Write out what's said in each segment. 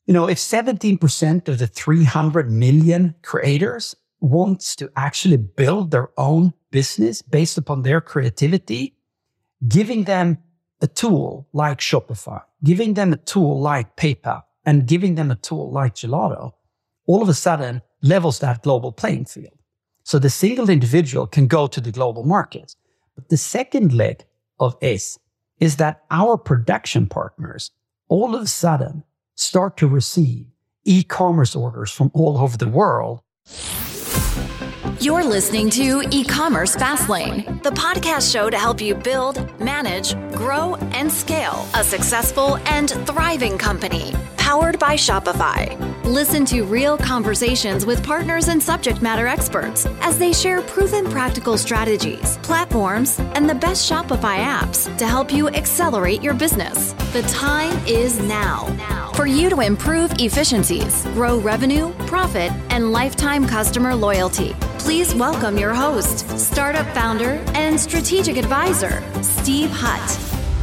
If 17% of the 300 million creators wants to actually build their own business based upon their creativity, giving them a tool like Shopify, giving them a tool like PayPal, and giving them a tool like Gelato, all of a sudden levels that global playing field. So the single individual can go to the global markets. But the second leg of this is that our production partners all of a sudden start to receive e-commerce orders from all over the world. You're listening to E-commerce Fastlane, the podcast show to help you build, manage, grow, and scale a successful and thriving company, powered by Shopify. Listen to real conversations with partners and subject matter experts as they share proven practical strategies, platforms, and the best Shopify apps to help you accelerate your business. The time is now for you to improve efficiencies, grow revenue, profit, and lifetime customer loyalty. Please welcome your host, startup founder and strategic advisor, Steve Hutt.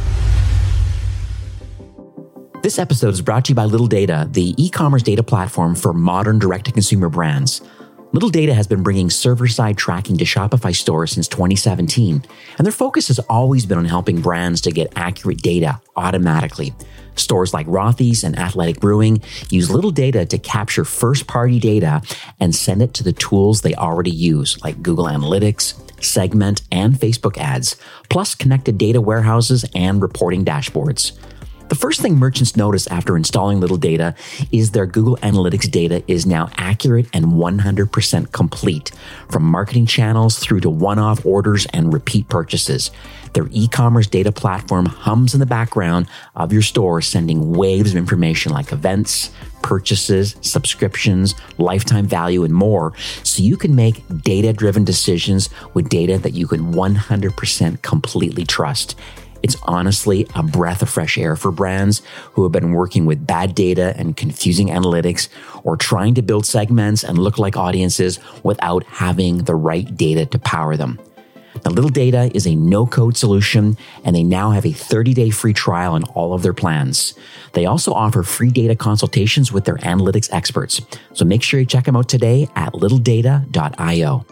This episode is brought to you by Little Data, the e-commerce data platform for modern direct-to-consumer brands. Little Data has been bringing server-side tracking to Shopify stores since 2017, and their focus has always been on helping brands to get accurate data automatically. Stores like Rothy's and Athletic Brewing use Little Data to capture first-party data and send it to the tools they already use, like Google Analytics, Segment, and Facebook ads, plus connected data warehouses and reporting dashboards. The first thing merchants notice after installing Little Data is their Google Analytics data is now accurate and 100% complete, from marketing channels through to one-off orders and repeat purchases. Their e-commerce data platform hums in the background of your store, sending waves of information like events, purchases, subscriptions, lifetime value, and more, so you can make data-driven decisions with data that you can 100% completely trust. It's honestly a breath of fresh air for brands who have been working with bad data and confusing analytics, or trying to build segments and lookalike audiences without having the right data to power them. Now, Little Data is a no-code solution, and they now have a 30-day free trial on all of their plans. They also offer free data consultations with their analytics experts. So make sure you check them out today at littledata.io.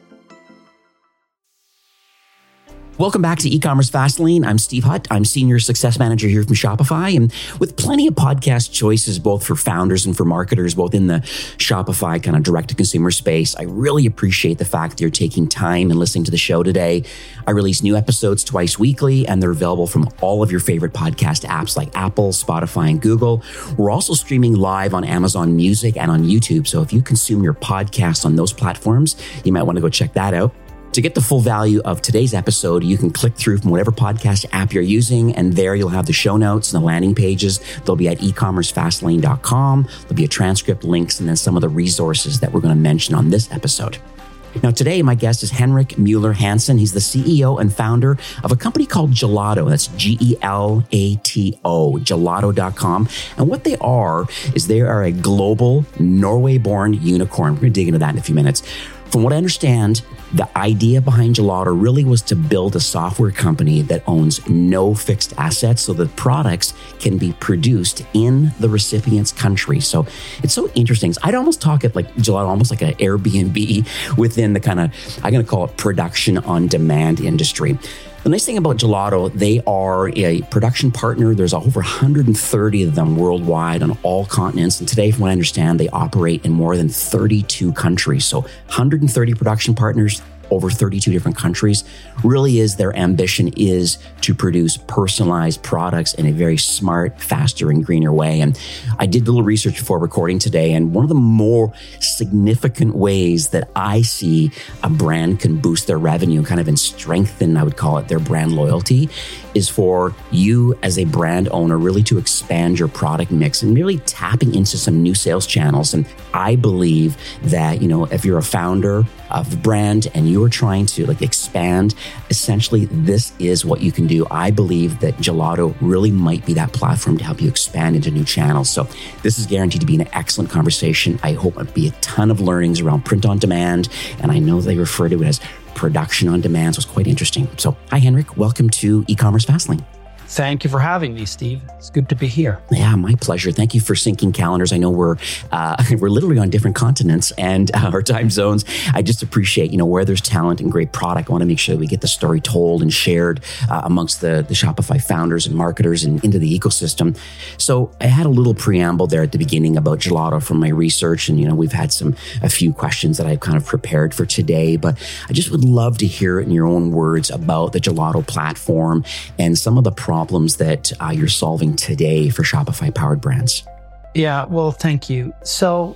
Welcome back to E-commerce Fastlane. I'm Steve Hutt. I'm Senior Success Manager here from Shopify, and with plenty of podcast choices, both for founders and for marketers, both in the Shopify kind of direct-to-consumer space, I really appreciate the fact that you're taking time and listening to the show today. I release new episodes twice weekly, and they're available from all of your favorite podcast apps like Apple, Spotify, and Google. We're also streaming live on Amazon Music and on YouTube, so if you consume your podcasts on those platforms, you might want to go check that out. To get the full value of today's episode, you can click through from whatever podcast app you're using, and there you'll have the show notes and the landing pages. They'll be at ecommercefastlane.com. There'll be a transcript, links, and then some of the resources that we're going to mention on this episode. Now, today, my guest is Henrik Mueller Hansen. He's the CEO and founder of a company called Gelato. That's Gelato, gelato.com. And what they are is they are a global Norway-born unicorn. We're going to dig into that in a few minutes. From what I understand, the idea behind Gelato really was to build a software company that owns no fixed assets so that products can be produced in the recipient's country. So it's so interesting. I'd almost talk it like Gelato, almost like an Airbnb within the kind of, I'm going to call it production on demand industry. The nice thing about Gelato, they are a production partner. There's over 130 of them worldwide on all continents. And today, from what I understand, they operate in more than 32 countries. So 130 production partners, over 32 different countries. Really is their ambition is to produce personalized products in a very smart, faster, and greener way. And I did a little research before recording today, and one of the more significant ways that I see a brand can boost their revenue kind of and strengthen, I would call it, their brand loyalty, is for you as a brand owner really to expand your product mix and really tapping into some new sales channels. And I believe that, if you're a founder of a brand and you're trying to expand, essentially this is what you can do. I believe that Gelato really might be that platform to help you expand into new channels. So this is guaranteed to be an excellent conversation. I hope it'll be a ton of learnings around print on demand. And I know they refer to it as production on demand. So it's quite interesting. So hi, Henrik. Welcome to E-commerce Fastlane. Thank you for having me, Steve. It's good to be here. Yeah, my pleasure. Thank you for syncing calendars. I know we're literally on different continents and our time zones. I just appreciate, where there's talent and great product, I want to make sure that we get the story told and shared amongst the Shopify founders and marketers and into the ecosystem. So I had a little preamble there at the beginning about Gelato from my research. And, we've had a few questions that I've kind of prepared for today, but I just would love to hear it in your own words about the Gelato platform and some of the problems that you're solving today for Shopify powered brands. Yeah, well, thank you. So,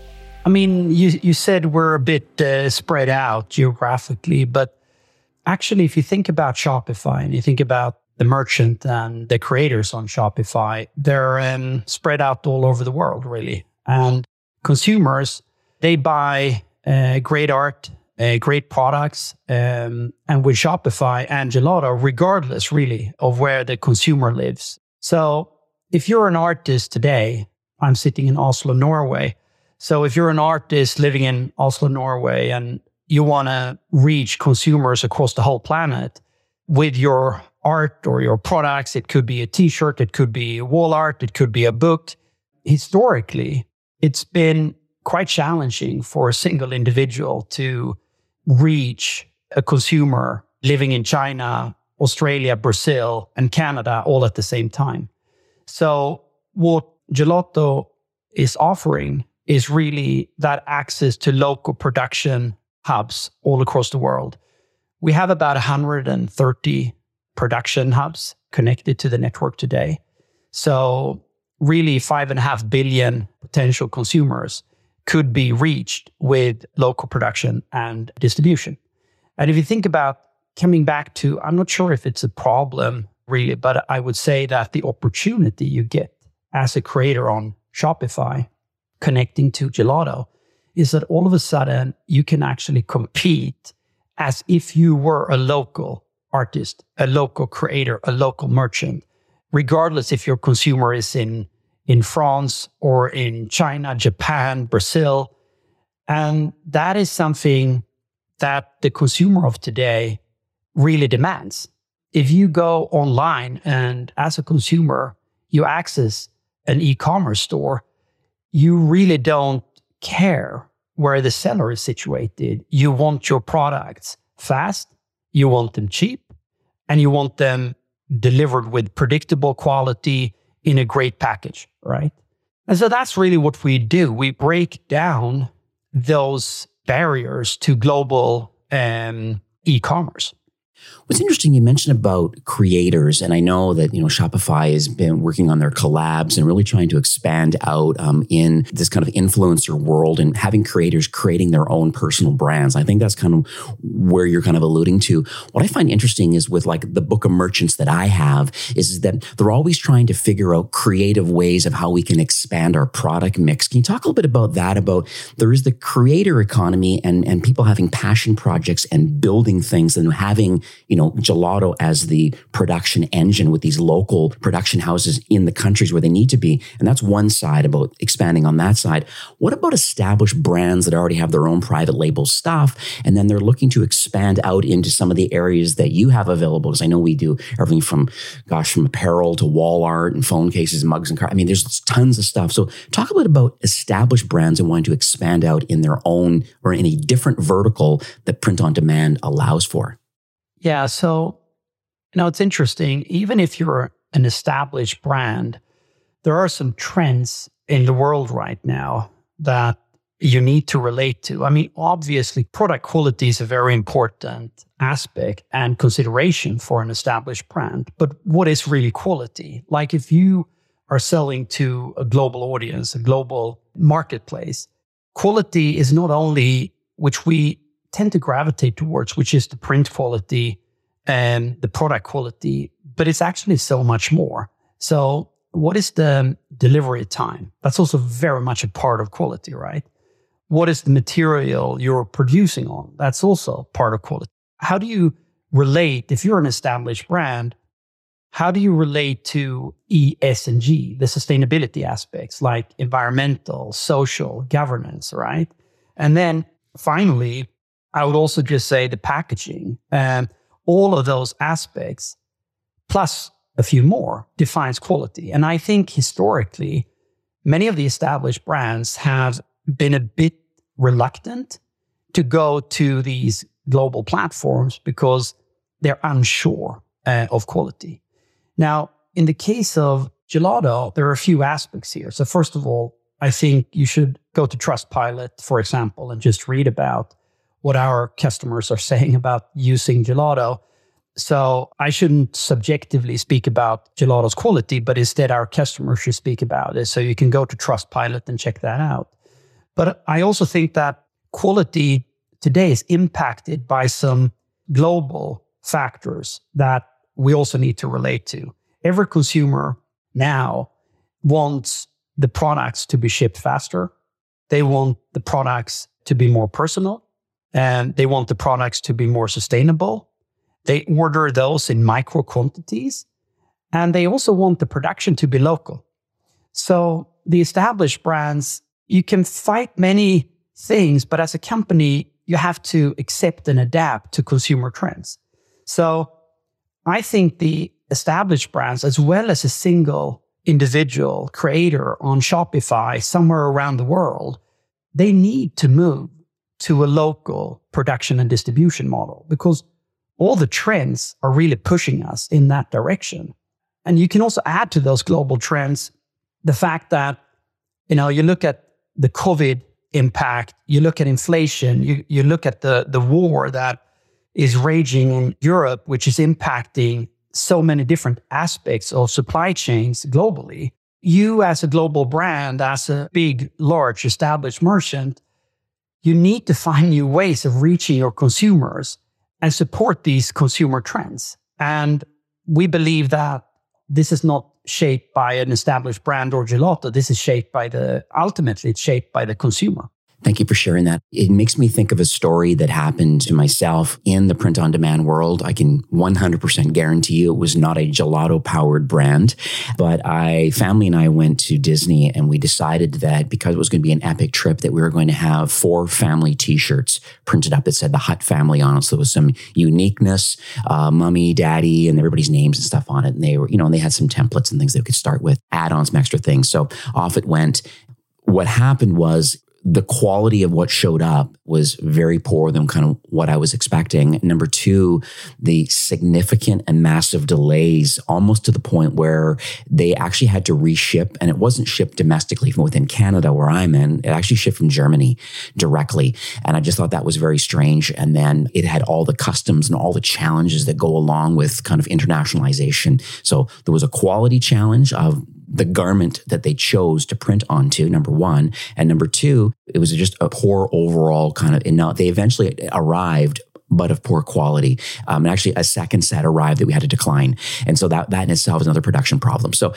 you said we're a bit spread out geographically, but actually, if you think about Shopify and you think about the merchant and the creators on Shopify, they're spread out all over the world, really. And consumers, they buy great art, great products, and with Shopify and Gelato, regardless really of where the consumer lives. So if you're an artist today, I'm sitting in Oslo, Norway. So if you're an artist living in Oslo, Norway, and you want to reach consumers across the whole planet with your art or your products, it could be a t-shirt, it could be wall art, it could be a book. Historically, it's been quite challenging for a single individual to reach a consumer living in China, Australia, Brazil, and Canada all at the same time. So what Gelato is offering is really that access to local production hubs all across the world. We have about 130 production hubs connected to the network today. So really 5.5 billion potential consumers could be reached with local production and distribution. And if you think about coming back to, I'm not sure if it's a problem really, but I would say that the opportunity you get as a creator on Shopify connecting to Gelato is that all of a sudden you can actually compete as if you were a local artist, a local creator, a local merchant, regardless if your consumer is in France or in China, Japan, Brazil. And that is something that the consumer of today really demands. If you go online and as a consumer, you access an e-commerce store, you really don't care where the seller is situated. You want your products fast, you want them cheap, and you want them delivered with predictable quality in a great package, right? And so that's really what we do. We break down those barriers to global e-commerce. What's interesting, you mentioned about creators, and I know that, Shopify has been working on their collabs and really trying to expand out in this kind of influencer world and having creators creating their own personal brands. I think that's kind of where you're kind of alluding to. What I find interesting is with like the book of merchants that I have is that they're always trying to figure out creative ways of how we can expand our product mix. Can you talk a little bit about that? About there is the creator economy and people having passion projects and building things and having Gelato as the production engine with these local production houses in the countries where they need to be. And that's one side about expanding on that side. What about established brands that already have their own private label stuff, and then they're looking to expand out into some of the areas that you have available? Because I know we do everything from apparel to wall art and phone cases, mugs and cards. There's tons of stuff. So talk a bit about established brands and wanting to expand out in their own or in a different vertical that print on demand allows for. Yeah, so, it's interesting. Even if you're an established brand, there are some trends in the world right now that you need to relate to. Obviously, product quality is a very important aspect and consideration for an established brand. But what is really quality? Like if you are selling to a global audience, a global marketplace, quality is not only, which we tend to gravitate towards, which is the print quality and the product quality, but it's actually so much more. So what is the delivery time? That's also very much a part of quality, right? What is the material you're producing on? That's also part of quality. How do you relate, if you're an established brand, how do you relate to ESG, the sustainability aspects like environmental, social, governance, right? And then finally, I would also just say the packaging and all of those aspects, plus a few more, defines quality. And I think historically, many of the established brands have been a bit reluctant to go to these global platforms because they're unsure of quality. Now, in the case of gelato, there are a few aspects here. So first of all, I think you should go to Trustpilot, for example, and just read about what our customers are saying about using gelato. So I shouldn't subjectively speak about gelato's quality, but instead our customers should speak about it. So you can go to Trustpilot and check that out. But I also think that quality today is impacted by some global factors that we also need to relate to. Every consumer now wants the products to be shipped faster. They want the products to be more personal, and they want the products to be more sustainable. They order those in micro quantities, and they also want the production to be local. So the established brands, you can fight many things, but as a company, you have to accept and adapt to consumer trends. So I think the established brands, as well as a single individual creator on Shopify somewhere around the world, they need to move to a local production and distribution model because all the trends are really pushing us in that direction. And you can also add to those global trends the fact that, you look at the COVID impact, you look at inflation, you look at the war that is raging in Europe, which is impacting so many different aspects of supply chains globally. You as a global brand, as a big, large, established merchant, you need to find new ways of reaching your consumers and support these consumer trends. And we believe that this is not shaped by an established brand or gelato. This is ultimately it's shaped by the consumer. Thank you for sharing that. It makes me think of a story that happened to myself in the print-on-demand world. I can 100% guarantee you it was not a gelato-powered brand, but family and I went to Disney and we decided that because it was going to be an epic trip that we were going to have 4 family t-shirts printed up that said the Hutt family on it. So there was some uniqueness, mommy, daddy, and everybody's names and stuff on it. And they were, and they had some templates and things they could start with, add on some extra things. So off it went. What happened was, the quality of what showed up was very poor than kind of what I was expecting. Number 2, the significant and massive delays, almost to the point where they actually had to reship, and it wasn't shipped domestically from within Canada where I'm in. It actually shipped from Germany directly. And I just thought that was very strange. And then it had all the customs and all the challenges that go along with kind of internationalization. So there was a quality challenge of the garment that they chose to print onto, number 1. And number 2, it was just a poor overall kind of, they eventually arrived, but of poor quality. And actually a second set arrived that we had to decline. And so that in itself is another production problem. So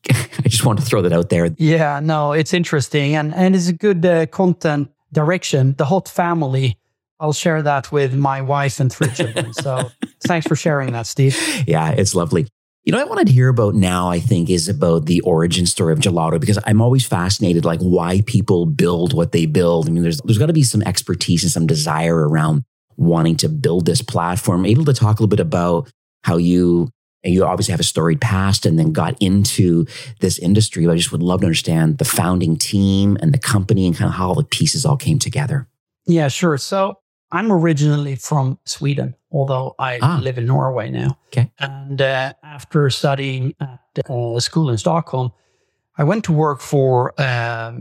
I just wanted to throw that out there. Yeah, no, it's interesting. And it's a good content direction. The Hutt family, I'll share that with my wife and 3 children. So thanks for sharing that, Steve. Yeah, it's lovely. What I wanted to hear about now, I think, is about the origin story of gelato, because I'm always fascinated, like why people build what they build. I mean, there's got to be some expertise and some desire around wanting to build this platform. Able to talk a little bit about how you obviously have a storied past and then got into this industry. But I just would love to understand the founding team and the company and kind of how all the pieces all came together. Yeah, sure. So I'm originally from Sweden, although I live in Norway now. Okay. And after studying at a school in Stockholm, I went to work for, a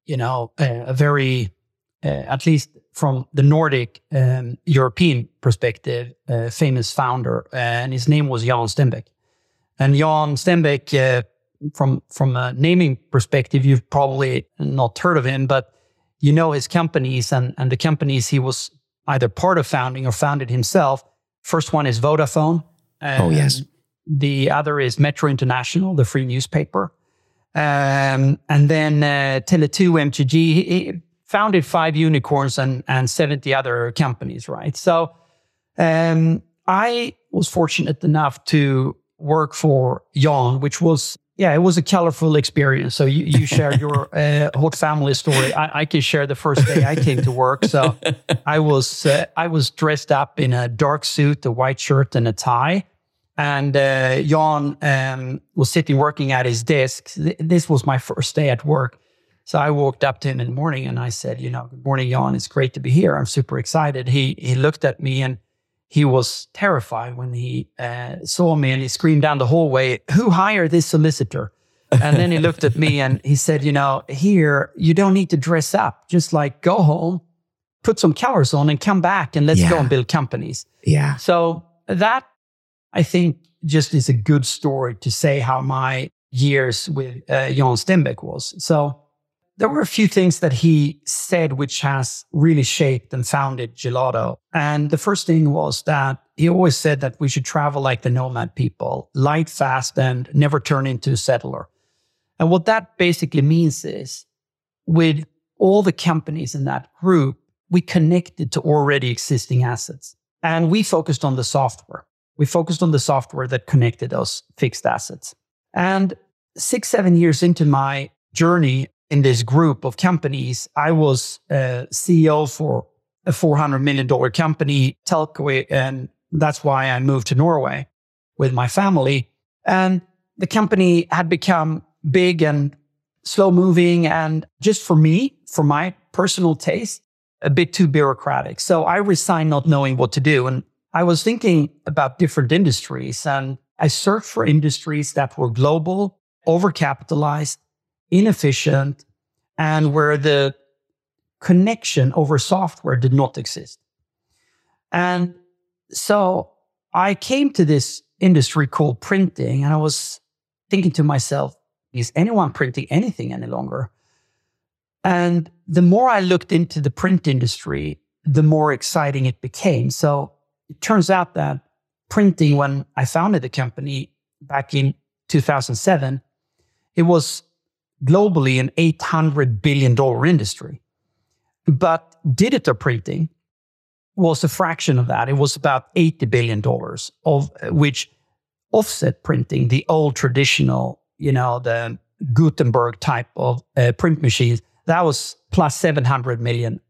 very, at least from the Nordic European perspective, famous founder, and his name was Jan Stenbeck. And Jan Stenbeck, from a naming perspective, you've probably not heard of him, but you know his companies and the companies he was either part of founding or founded himself. First one is Vodafone. Oh, yes. The other is Metro International, the free newspaper. And then Tele2 MTG. He founded 5 unicorns and 70 other companies, right? So I was fortunate enough to work for Jan, which was, it was a colorful experience. So you shared your Hutt family story. I can share the first day I came to work. So I was dressed up in a dark suit, a white shirt, and a tie. And Jan was sitting working at his desk. This was my first day at work. So I walked up to him in the morning and I said, good morning, Jan. It's great to be here. I'm super excited. He looked at me and he was terrified when he saw me, and he screamed down the hallway, "Who hired this solicitor?" And then he looked at me and he said, here, you don't need to dress up. Just like go home, put some colors on and come back and let's go and build companies. Yeah. So that, I think, just is a good story to say how my years with Jan Stenbeck was. So there were a few things that he said which has really shaped and founded Gelato. And the first thing was that he always said that we should travel like the nomad people, light, fast, and never turn into a settler. And what that basically means is with all the companies in that group, we connected to already existing assets. And we focused on the software. We focused on the software that connected those fixed assets. And 6-7 years into my journey in this group of companies, I was CEO for a $400 million company, Telco, and that's why I moved to Norway with my family. And the company had become big and slow moving, and just for me, for my personal taste, a bit too bureaucratic. So I resigned not knowing what to do. And I was thinking about different industries, and I searched for industries that were global, overcapitalized, inefficient, and where the connection over software did not exist. And so I came to this industry called printing, and I was thinking to myself, is anyone printing anything any longer? And the more I looked into the print industry, the more exciting it became. So it turns out that printing, when I founded the company back in 2007, it was globally an $800 billion industry. But digital printing was a fraction of that. It was about $80 billion, of which offset printing, the old traditional, the Gutenberg type of print machines, that was plus $700 million.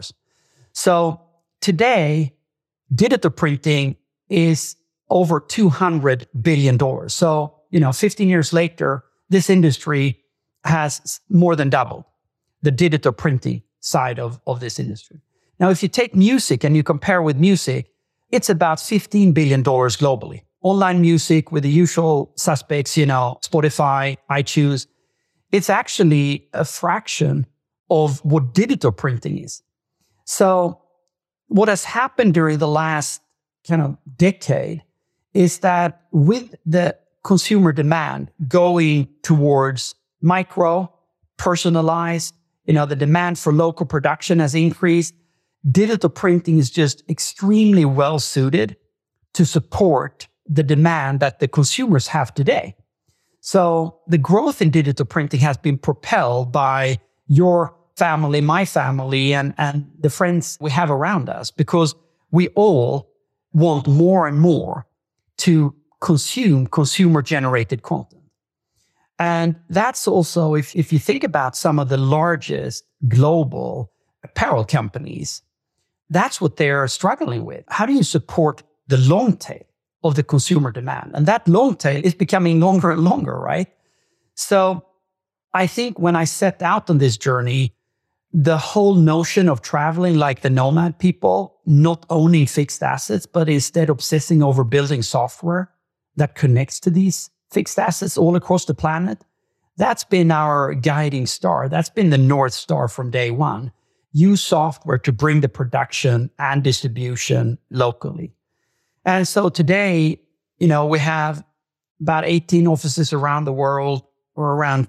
So today, digital printing is over $200 billion. So, 15 years later, this industry has more than doubled the digital printing side of this industry. Now, if you take music and you compare with music, it's about $15 billion globally. Online music with the usual suspects, Spotify, iTunes, it's actually a fraction of what digital printing is. So what has happened during the last kind of decade is that with the consumer demand going towards micro, personalized, the demand for local production has increased. Digital printing is just extremely well suited to support the demand that the consumers have today. So the growth in digital printing has been propelled by your family, my family, and the friends we have around us, because we all want more and more to consume consumer-generated content. And that's also, if you think about some of the largest global apparel companies, that's what they're struggling with. How do you support the long tail of the consumer demand? And that long tail is becoming longer and longer, right? So I think when I set out on this journey, the whole notion of traveling like the nomad people, not owning fixed assets, but instead obsessing over building software that connects to these fixed assets all across the planet, that's been our guiding star. That's been the North Star from day one. Use software to bring the production and distribution locally. And so today, we have about 18 offices around the world, or around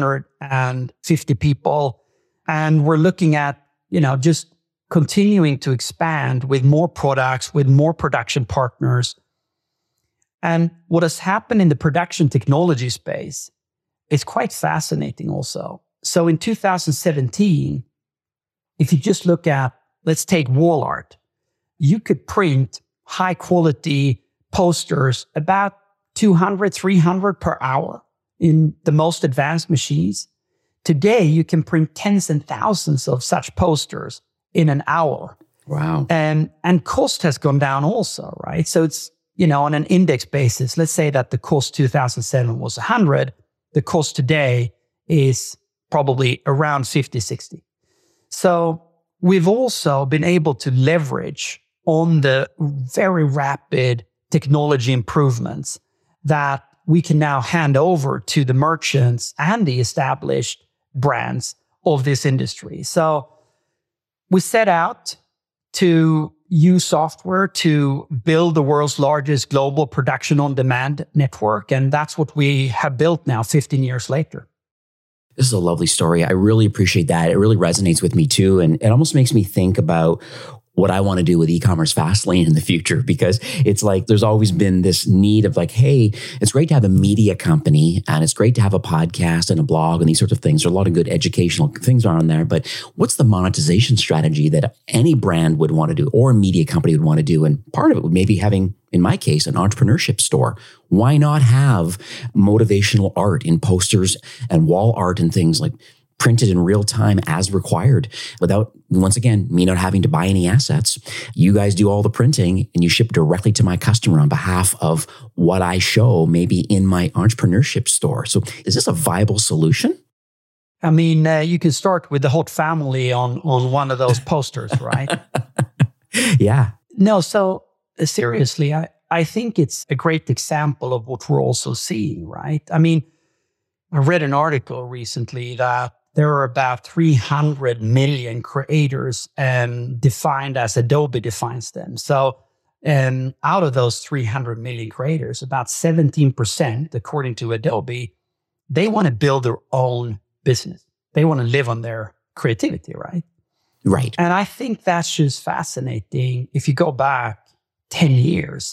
350 people. And we're looking at, just continuing to expand with more products, with more production partners. And what has happened in the production technology space is quite fascinating also. So in 2017, if you just look at, let's take wall art, you could print high quality posters about 200, 300 per hour in the most advanced machines. Today, you can print tens and thousands of such posters in an hour. Wow. And cost has gone down also, right? So it's on an index basis, let's say that the cost 2007 was 100, the cost today is probably around 50, 60. So we've also been able to leverage on the very rapid technology improvements that we can now hand over to the merchants and the established brands of this industry. So we set out to use software to build the world's largest global production on demand network. And that's what we have built now 15 years later. This is a lovely story. I really appreciate that. It really resonates with me too. And it almost makes me think about what I want to do with e-commerce Fastlane in the future, because it's like there's always been this need of like, hey, it's great to have a media company and it's great to have a podcast and a blog and these sorts of things. There are a lot of good educational things on there, but what's the monetization strategy that any brand would want to do or a media company would want to do? And part of it would maybe having, in my case, an entrepreneurship store. Why not have motivational art in posters and wall art and things like printed in real time as required without, once again, me not having to buy any assets. You guys do all the printing and you ship directly to my customer on behalf of what I show maybe in my entrepreneurship store. So is this a viable solution? I mean, you can start with the Hot Family on one of those posters, right? Yeah. No, so seriously, I think it's a great example of what we're also seeing, right? I mean, I read an article recently that there are about 300 million creators defined as Adobe defines them. So out of those 300 million creators, about 17%, according to Adobe, they want to build their own business. They want to live on their creativity, right? Right. And I think that's just fascinating. If you go back 10 years,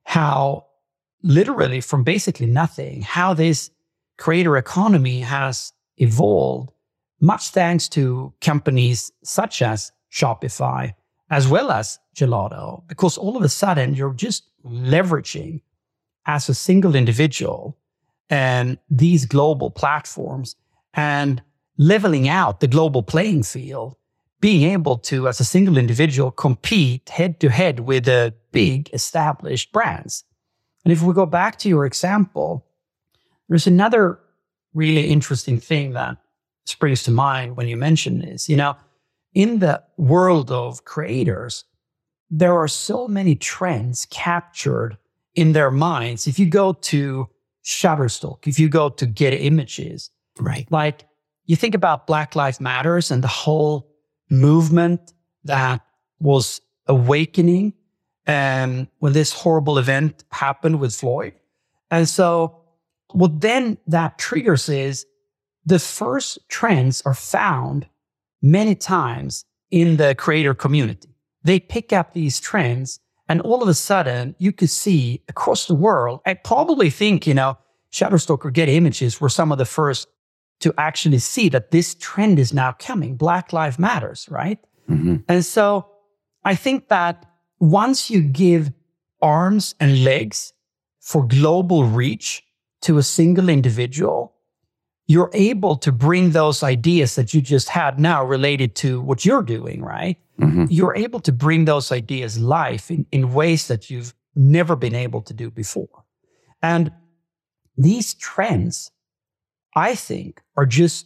how literally from basically nothing, how this creator economy has evolved, much thanks to companies such as Shopify, as well as Gelato, because all of a sudden you're just leveraging as a single individual and these global platforms and leveling out the global playing field, being able to, as a single individual, compete head to head with the big established brands. And if we go back to your example, there's another really interesting thing that springs to mind when you mention this. In the world of creators, there are so many trends captured in their minds. If you go to Shutterstock, if you go to Get Images, right? Like you think about Black Lives Matters and the whole movement that was awakening when this horrible event happened with Floyd. And so what then that triggers is the first trends are found many times in the creator community. They pick up these trends and all of a sudden you could see across the world, I probably think, Shutterstock or Get Images were some of the first to actually see that this trend is now coming. Black Lives Matters, right? Mm-hmm. And so I think that once you give arms and legs for global reach to a single individual, you're able to bring those ideas that you just had now related to what you're doing, right? Mm-hmm. You're able to bring those ideas live in ways that you've never been able to do before. And these trends, I think, are just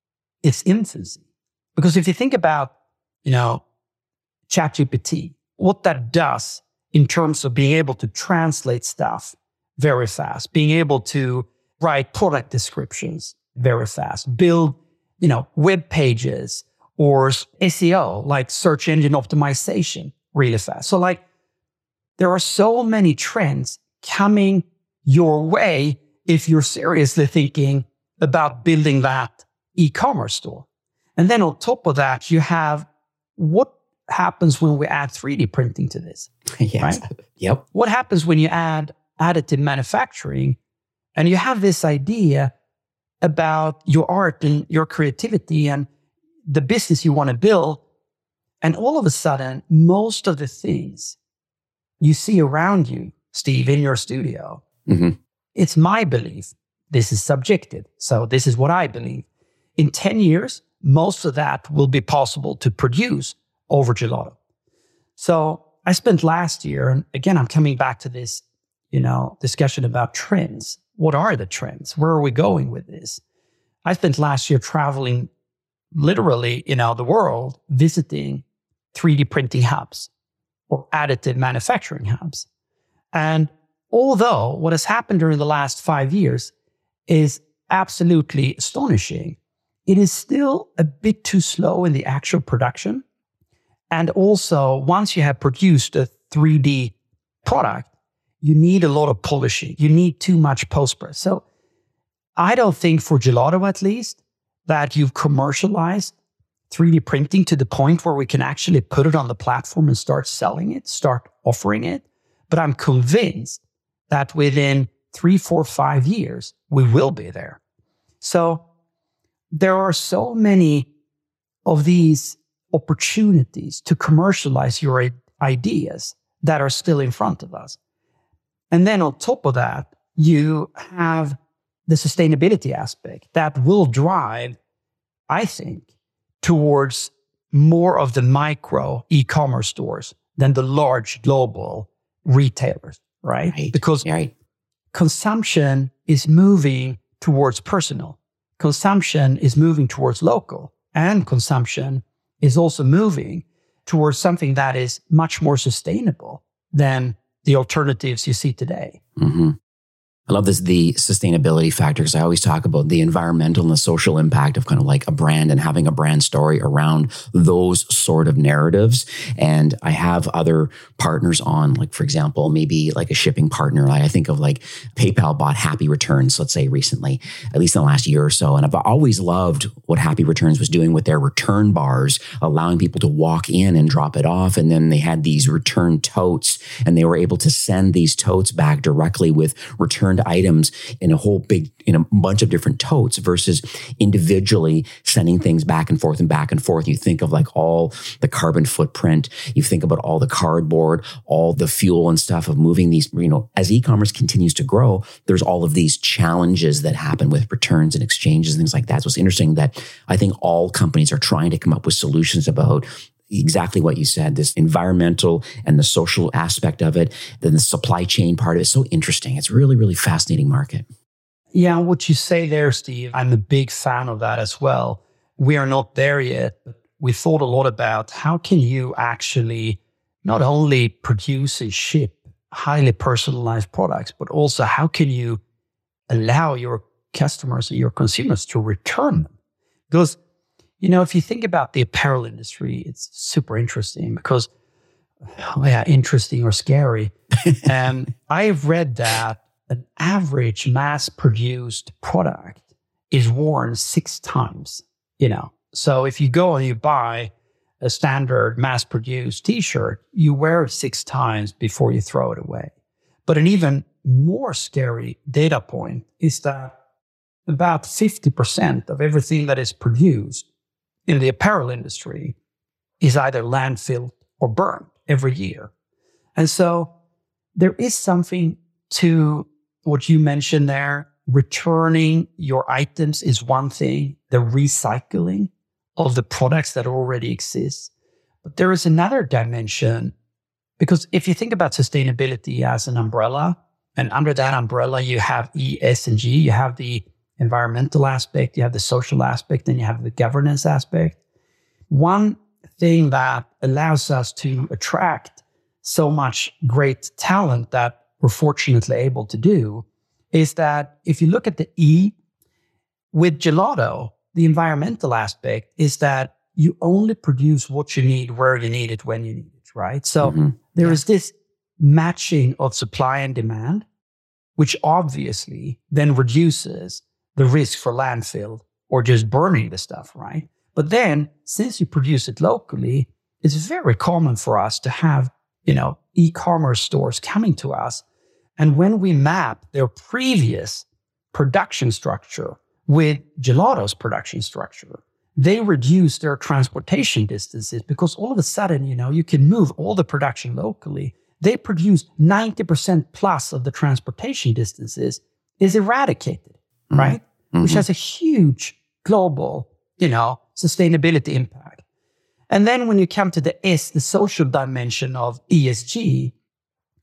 its infancy. Because if you think about, ChatGPT, what that does in terms of being able to translate stuff very fast, being able to write product descriptions very fast, build, web pages or SEO, like search engine optimization, really fast. So there are so many trends coming your way if you're seriously thinking about building that e-commerce store. And then on top of that, you have what happens when we add 3D printing to this, yes. Right? Yep. What happens when you add additive manufacturing and you have this idea about your art and your creativity and the business you want to build. And all of a sudden, most of the things you see around you, Steve, in your studio, mm-hmm. It's my belief. This is subjective. So this is what I believe. In 10 years, most of that will be possible to produce over Gelato. So I spent last year, and again, I'm coming back to this discussion about trends. What are the trends? Where are we going with this? I spent last year traveling literally, the world, visiting 3D printing hubs or additive manufacturing hubs. And although what has happened during the last 5 years is absolutely astonishing, it is still a bit too slow in the actual production. And also, once you have produced a 3D product, you need a lot of polishing. You need too much post-press. So I don't think, for Gelato at least, that you've commercialized 3D printing to the point where we can actually put it on the platform and start selling it, start offering it. But I'm convinced that within 3, 4, 5 years, we will be there. So there are so many of these opportunities to commercialize your ideas that are still in front of us. And then on top of that, you have the sustainability aspect that will drive, I think, towards more of the micro e-commerce stores than the large global retailers, right? Because consumption is moving towards personal. Consumption is moving towards local. And consumption is also moving towards something that is much more sustainable than the alternatives you see today. Mm-hmm. I love this, the sustainability factor, because I always talk about the environmental and the social impact of kind of like a brand and having a brand story around those sort of narratives. And I have other partners on, like, for example, maybe like a shipping partner. I think of like PayPal bought Happy Returns, let's say recently, at least in the last year or so. And I've always loved what Happy Returns was doing with their return bars, allowing people to walk in and drop it off. And then they had these return totes, and they were able to send these totes back directly with returned items in a bunch of different totes versus individually sending things back and forth and back and forth. You think of like all the carbon footprint, you think about all the cardboard, all the fuel and stuff of moving these, as e-commerce continues to grow, there's all of these challenges that happen with returns and exchanges and things like that. So it's interesting that I think all companies are trying to come up with solutions about exactly what you said, this environmental and the social aspect of it, then the supply chain part of it. It's so interesting. It's really, really fascinating market. Yeah, what you say there, Steve, I'm a big fan of that as well. We are not there yet, but we thought a lot about how can you actually not only produce and ship highly personalized products, but also how can you allow your customers and your consumers to return them? Because if you think about the apparel industry, it's super interesting because, interesting or scary. And I've read that an average mass-produced product is worn 6 times, So if you go and you buy a standard mass-produced t-shirt, you wear it 6 times before you throw it away. But an even more scary data point is that about 50% of everything that is produced in the apparel industry is either landfilled or burned every year. And so there is something to what you mentioned there. Returning your items is one thing, the recycling of the products that already exist. But there is another dimension, because if you think about sustainability as an umbrella, and under that umbrella, you have E, S, and G, you have the environmental aspect, you have the social aspect, and you have the governance aspect. One thing that allows us to attract so much great talent that we're fortunately able to do is that if you look at the E, with Gelato, the environmental aspect is that you only produce what you need, where you need it, when you need it, right? So there is this matching of supply and demand, which obviously then reduces the risk for landfill or just burning the stuff, right? But then, since you produce it locally, it's very common for us to have, e-commerce stores coming to us. And when we map their previous production structure with Gelato's production structure, they reduce their transportation distances because all of a sudden, you can move all the production locally. They produce 90% plus of the transportation distances is eradicated, right? Mm-hmm. Which has a huge global, sustainability impact. And then when you come to the S, the social dimension of ESG,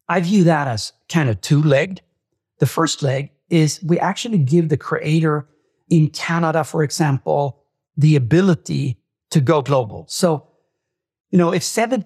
I view that as kind of two-legged. The first leg is we actually give the creator in Canada, for example, the ability to go global. So, if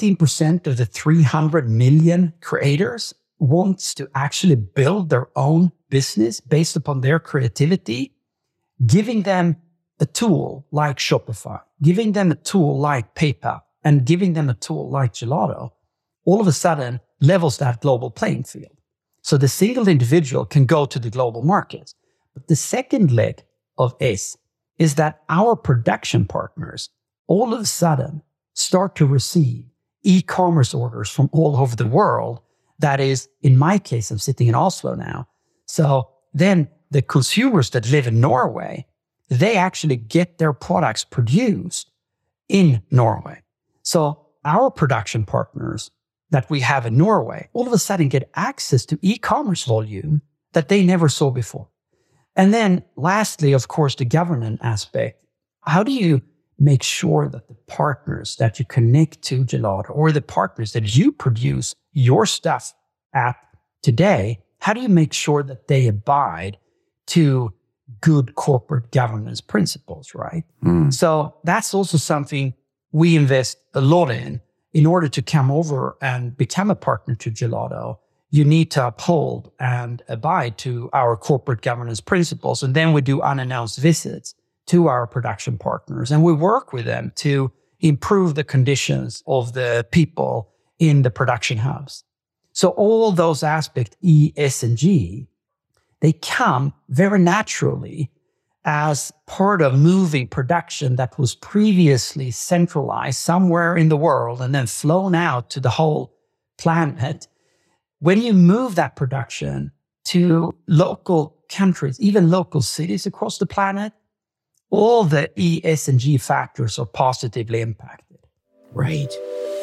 17% of the 300 million creators wants to actually build their own business based upon their creativity, giving them a tool like Shopify, giving them a tool like PayPal, and giving them a tool like Gelato, all of a sudden levels that global playing field. So the single individual can go to the global markets. But the second leg of ACE is that our production partners all of a sudden start to receive e-commerce orders from all over the world. That is, in my case, I'm sitting in Oslo now. So then the consumers that live in Norway, they actually get their products produced in Norway. So our production partners that we have in Norway all of a sudden get access to e-commerce volume that they never saw before. And then lastly, of course, the governance aspect. How do you make sure that the partners that you connect to Gelato or the partners that you produce your stuff at today, how do you make sure that they abide to good corporate governance principles, right? So that's also something we invest a lot in order to come over and become a partner to Gelato. You need to uphold and abide to our corporate governance principles. And then we do unannounced visits to our production partners. And we work with them to improve the conditions of the people in the production hubs. So all those aspects, E, S, and G, they come very naturally as part of moving production that was previously centralized somewhere in the world and then flown out to the whole planet. When you move that production to local countries, even local cities across the planet, all the E, S, and G factors are positively impacted. Right.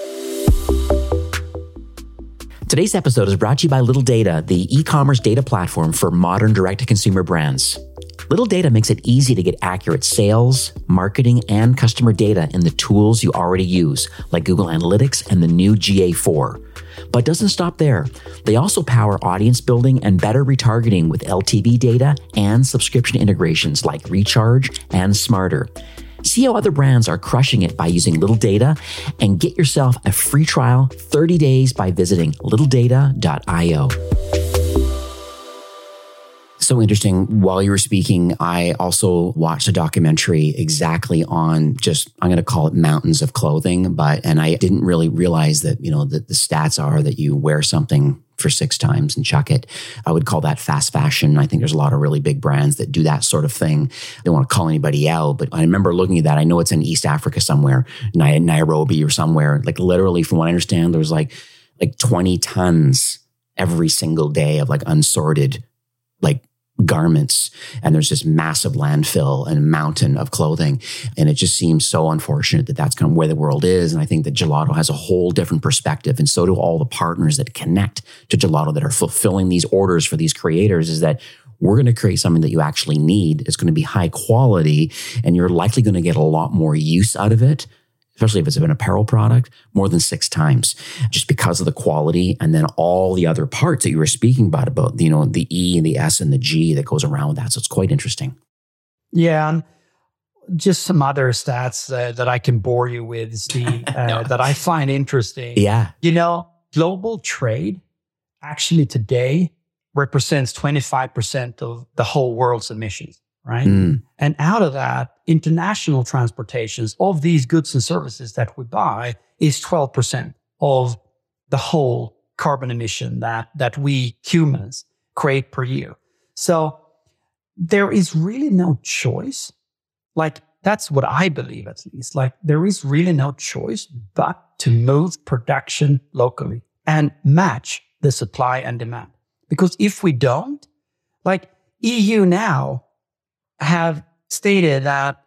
Today's episode is brought to you by Little Data, the e-commerce data platform for modern direct-to-consumer brands. Little Data makes it easy to get accurate sales, marketing, and customer data in the tools you already use, like Google Analytics and the new GA4. But doesn't stop there. They also power audience building and better retargeting with LTV data and subscription integrations like Recharge and Smarter. See how other brands are crushing it by using Little Data and get yourself a free trial 30 days by visiting littledata.io. So interesting. While you were speaking, I also watched a documentary exactly on just, I'm going to call it mountains of clothing, and I didn't really realize that, that the stats are that you wear something for 6 times and chuck it. I would call that fast fashion. I think there's a lot of really big brands that do that sort of thing. I don't want to call anybody out, but I remember looking at that. I know it's in East Africa somewhere, Nairobi or somewhere. Like literally, from what I understand, there was like 20 tons every single day of unsorted garments, and there's this massive landfill and mountain of clothing. And it just seems so unfortunate that that's kind of where the world is. And I think that Gelato has a whole different perspective, and so do all the partners that connect to Gelato that are fulfilling these orders for these creators, is that we're going to create something that you actually need. It's going to be high quality, and you're likely going to get a lot more use out of it, especially if it's an apparel product, more than 6 times, just because of the quality. And then all the other parts that you were speaking about the E and the S and the G that goes around with that. So it's quite interesting. Yeah. And just some other stats that I can bore you with, Steve, that I find interesting. Yeah. Global trade actually today represents 25% of the whole world's emissions. Right? And out of that, international transportations of these goods and services that we buy is 12% of the whole carbon emission that we humans create per year. So there is really no choice. That's what I believe, at least. There is really no choice but to move production locally and match the supply and demand. Because if we don't, EU now have stated that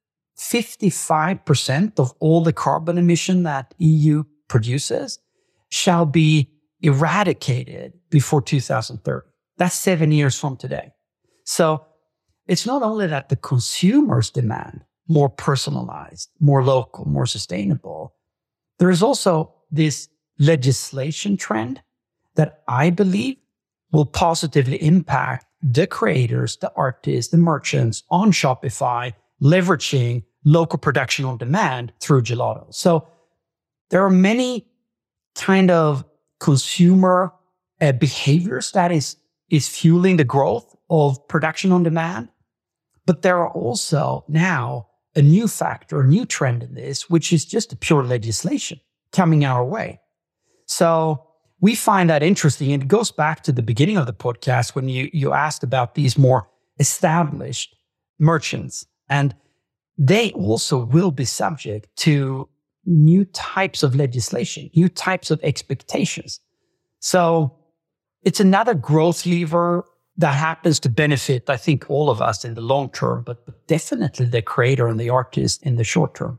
55% of all the carbon emission that EU produces shall be eradicated before 2030. That's 7 years from today. So it's not only that the consumers demand more personalized, more local, more sustainable. There is also this legislation trend that I believe will positively impact the creators, the artists, the merchants on Shopify, leveraging local production on demand through Gelato. So there are many kind of consumer behaviors that is fueling the growth of production on demand. But there are also now a new factor, a new trend in this, which is just a pure legislation coming our way. So we find that interesting. And it goes back to the beginning of the podcast when you asked about these more established merchants. And they also will be subject to new types of legislation, new types of expectations. So it's another growth lever that happens to benefit, I think, all of us in the long term, but definitely the creator and the artist in the short term.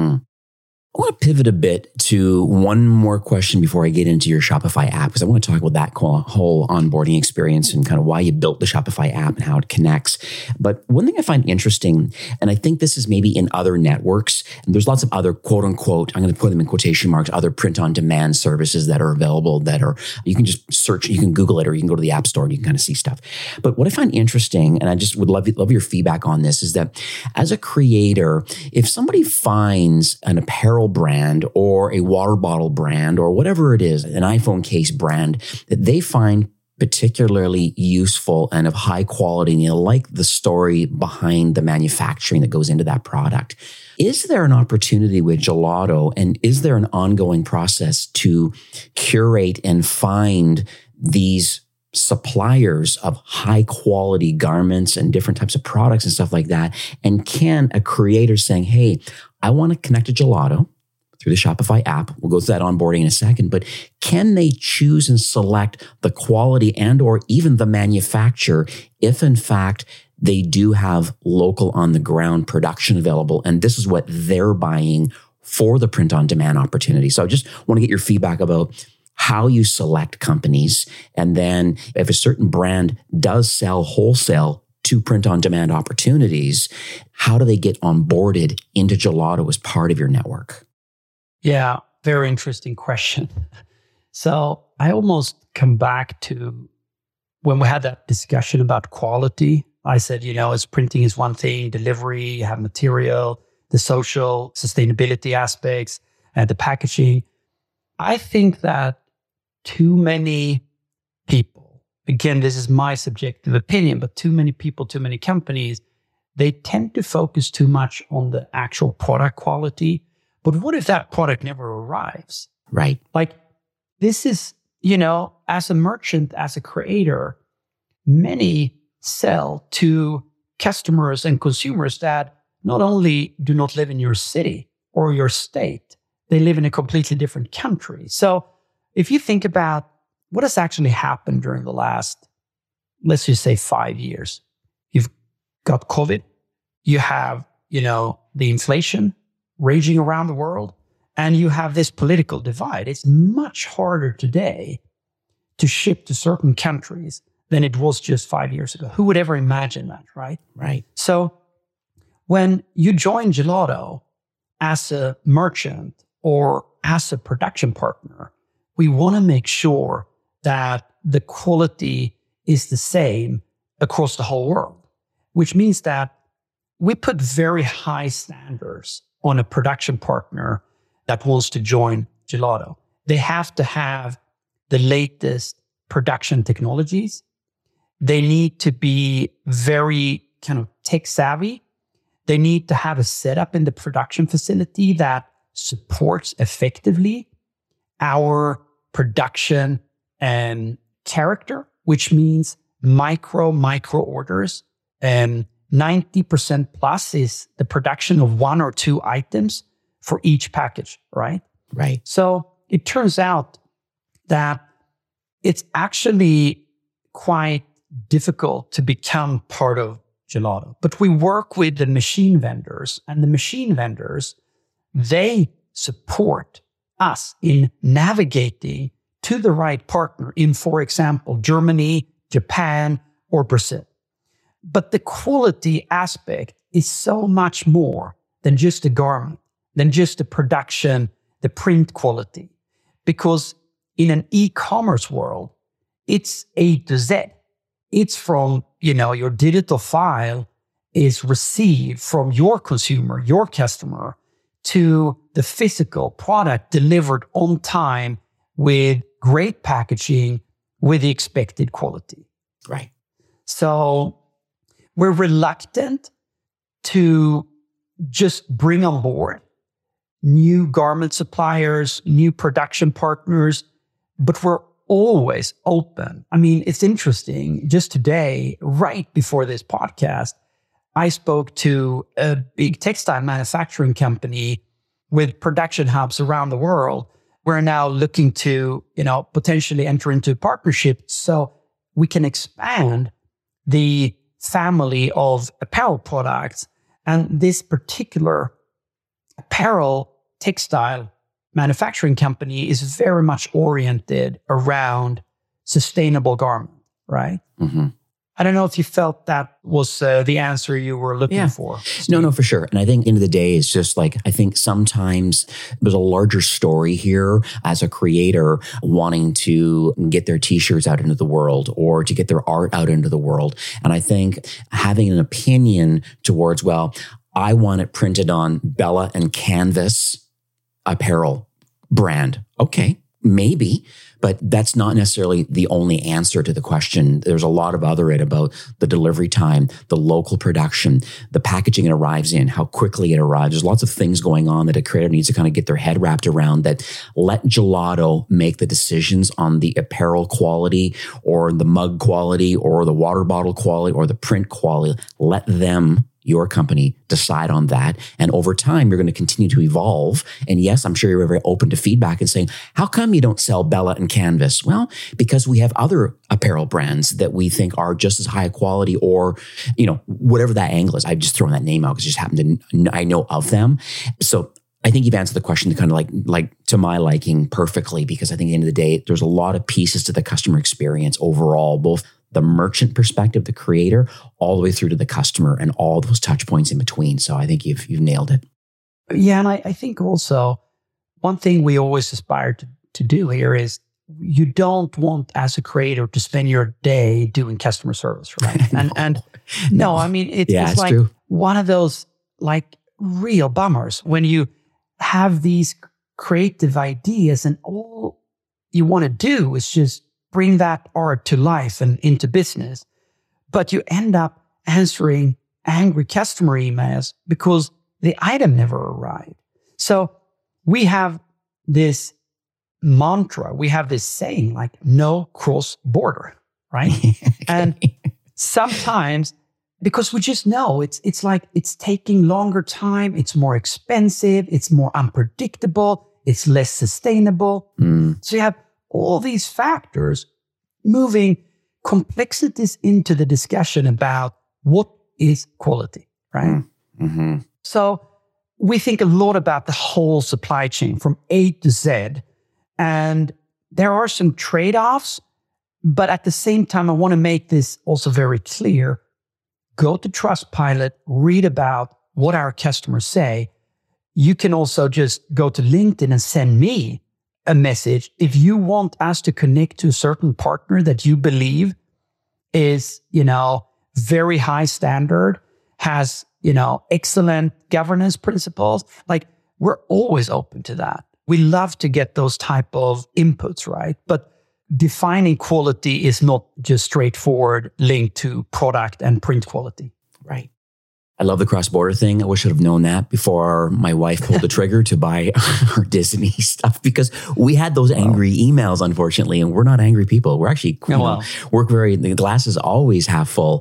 I want to pivot a bit to one more question before I get into your Shopify app, because I want to talk about that whole onboarding experience and kind of why you built the Shopify app and how it connects. But one thing I find interesting, and I think this is maybe in other networks, and there's lots of other quote unquote, I'm going to put them in quotation marks, other print on demand services that are available that are, you can just search, you can Google it, or you can go to the App Store and you can kind of see stuff. But what I find interesting, and I just would love your feedback on this, is that as a creator, if somebody finds an apparel brand or a water bottle brand or whatever it is, an iPhone case brand that they find particularly useful and of high quality, and you like the story behind the manufacturing that goes into that product, is there an opportunity with Gelato, and is there an ongoing process to curate and find these suppliers of high quality garments and different types of products and stuff like that? And can a creator saying, hey, I want to connect to Gelato through the Shopify app, we'll go through that onboarding in a second, but can they choose and select the quality and or even the manufacturer if in fact they do have local on the ground production available, and this is what they're buying for the print on demand opportunity? So I just want to get your feedback about how you select companies, and then if a certain brand does sell wholesale to print on demand opportunities, how do they get onboarded into Gelato as part of your network? Yeah, very interesting question. So I almost come back to when we had that discussion about quality. I said, as printing is one thing, delivery, you have material, the social sustainability aspects, and the packaging. I think that too many people, again, this is my subjective opinion, but too many people, too many companies, they tend to focus too much on the actual product quality. But what if that product never arrives? Right. Like this is, as a merchant, as a creator, many sell to customers and consumers that not only do not live in your city or your state, they live in a completely different country. So if you think about what has actually happened during the last, let's just say 5 years, you've got COVID, you have, the inflation raging around the world, and you have this political divide. It's much harder today to ship to certain countries than it was just 5 years ago. Who would ever imagine that, right? Right. So when you join Gelato as a merchant or as a production partner, we want to make sure that the quality is the same across the whole world, which means that we put very high standards on a production partner that wants to join Gelato. They have to have the latest production technologies. They need to be very kind of tech savvy. They need to have a setup in the production facility that supports effectively our production and character, which means micro orders. And 90% plus is the production of 1 or 2 items for each package, right? Right. So it turns out that it's actually quite difficult to become part of Gelato. But we work with the machine vendors, and the machine vendors, they support us in navigating to the right partner in, for example, Germany, Japan, or Brazil. But the quality aspect is so much more than just a garment, than just the production, the print quality. Because in an e-commerce world, it's A to Z. It's from, your digital file is received from your consumer, your customer, to the physical product delivered on time with great packaging with the expected quality. Right. So we're reluctant to just bring on board new garment suppliers, new production partners, but we're always open. I mean, it's interesting. Just today, right before this podcast, I spoke to a big textile manufacturing company with production hubs around the world. We're now looking to, potentially enter into partnerships so we can expand the family of apparel products. And this particular apparel textile manufacturing company is very much oriented around sustainable garment, right? Mm-hmm. I don't know if you felt that was the answer you were looking for. No, for sure. And I think at the end of the day, it's just like, I think sometimes there's a larger story here as a creator wanting to get their t-shirts out into the world or to get their art out into the world. And I think having an opinion towards, well, I want it printed on Bella and Canvas apparel brand. Okay, maybe. But that's not necessarily the only answer to the question. There's a lot of other about the delivery time, the local production, the packaging it arrives in, how quickly it arrives. There's lots of things going on that a creator needs to kind of get their head wrapped around, that let Gelato make the decisions on the apparel quality or the mug quality or the water bottle quality or the print quality. Let them, your company, decide on that. And over time, you're going to continue to evolve. And yes, I'm sure you're very open to feedback and saying, how come you don't sell Bella and Canvas? Well, because we have other apparel brands that we think are just as high quality, or, whatever that angle is. I've just thrown that name out because it just happened to, I know of them. So I think you've answered the question kind of like to my liking perfectly, because I think at the end of the day, there's a lot of pieces to the customer experience overall, both the merchant perspective, the creator, all the way through to the customer and all those touch points in between. So I think you've nailed it. Yeah. And I think also one thing we always aspire to do here is you don't want as a creator to spend your day doing customer service, right? No, I mean, it's like true. One of those like real bummers when you have these creative ideas and all you want to do is just bring that art to life and into business, but you end up answering angry customer emails because the item never arrived. So we have this mantra, we have this saying like no cross border, right? And sometimes because we just know it's like it's taking longer time, it's more expensive, it's more unpredictable, it's less sustainable. So you have all these factors moving complexities into the discussion about what is quality, right? Mm-hmm. So we think a lot about the whole supply chain from A to Z, and there are some trade-offs, but at the same time, I want to make this also very clear. Go to Trustpilot, read about what our customers say. You can also just go to LinkedIn and send me a message. If you want us to connect to a certain partner that you believe is, very high standard, has, excellent governance principles, like we're always open to that. We love to get those type of inputs, right? But defining quality is not just straightforward linked to product and print quality. Right. I love the cross-border thing. I wish I'd have known that before my wife pulled the trigger to buy our Disney stuff, because we had those angry emails, unfortunately, and we're not angry people. We're actually, the glass is always half full.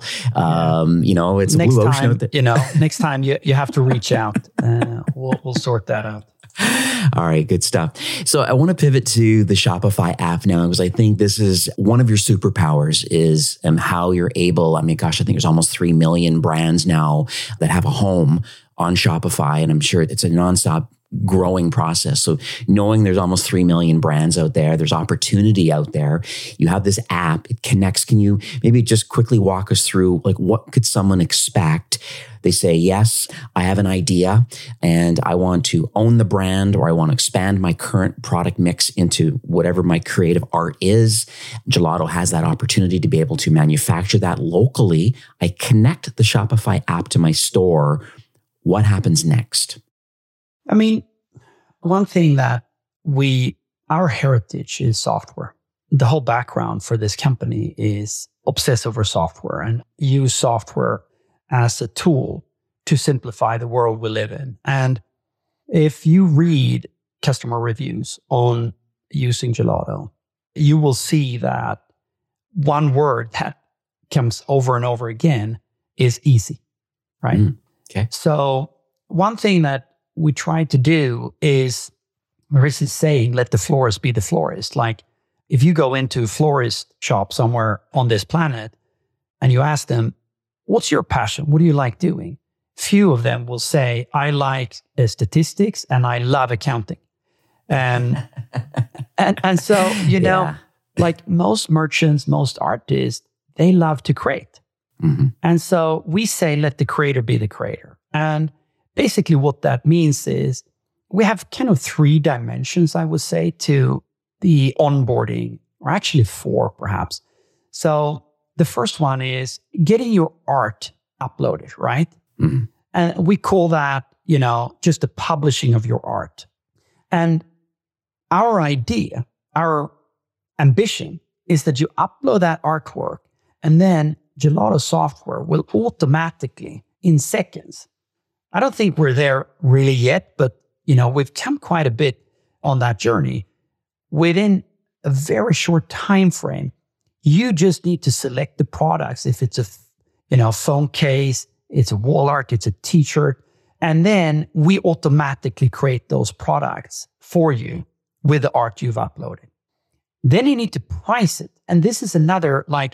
It's a blue ocean. Next time you have to reach out. We'll sort that out. All right, good stuff. So I want to pivot to the Shopify app now, because I think this is one of your superpowers is how you're able, I think there's almost 3 million brands now that have a home on Shopify. And I'm sure it's a nonstop growing process. So knowing there's almost 3 million brands out there, there's opportunity out there. You have this app, it connects. Can you maybe just quickly walk us through, like, what could someone expect? They say, yes, I have an idea and I want to own the brand, or I want to expand my current product mix into whatever my creative art is. Gelato has that opportunity to be able to manufacture that locally. I connect the Shopify app to my store. What happens next? I mean, one thing that our heritage is software. The whole background for this company is obsess over software and use software as a tool to simplify the world we live in. And if you read customer reviews on using Gelato, you will see that one word that comes over and over again is easy, right? Okay. So one thing that we try to do is, there is this saying, let the florist be the florist. Like, if you go into a florist shop somewhere on this planet and you ask them, what's your passion? What do you like doing? Few of them will say, I like statistics and I love accounting. And so, you know, like most merchants, most artists, they love to create. Mm-hmm. And so we say, let the creator be the creator. And basically what that means is we have kind of 3 dimensions, I would say, to the onboarding, or actually 4 perhaps. So the first one is getting your art uploaded, right? Mm-hmm. And we call that, you know, just the publishing of your art. And our idea, our ambition is that you upload that artwork and then Gelato software will automatically, in seconds. I don't think we're there really yet, but, you know, we've come quite a bit on that journey. Within a very short time frame, you just need to select the products. If it's a phone case, it's a wall art, it's a t-shirt, and then we automatically create those products for you with the art you've uploaded. Then you need to price it. And this is another, like,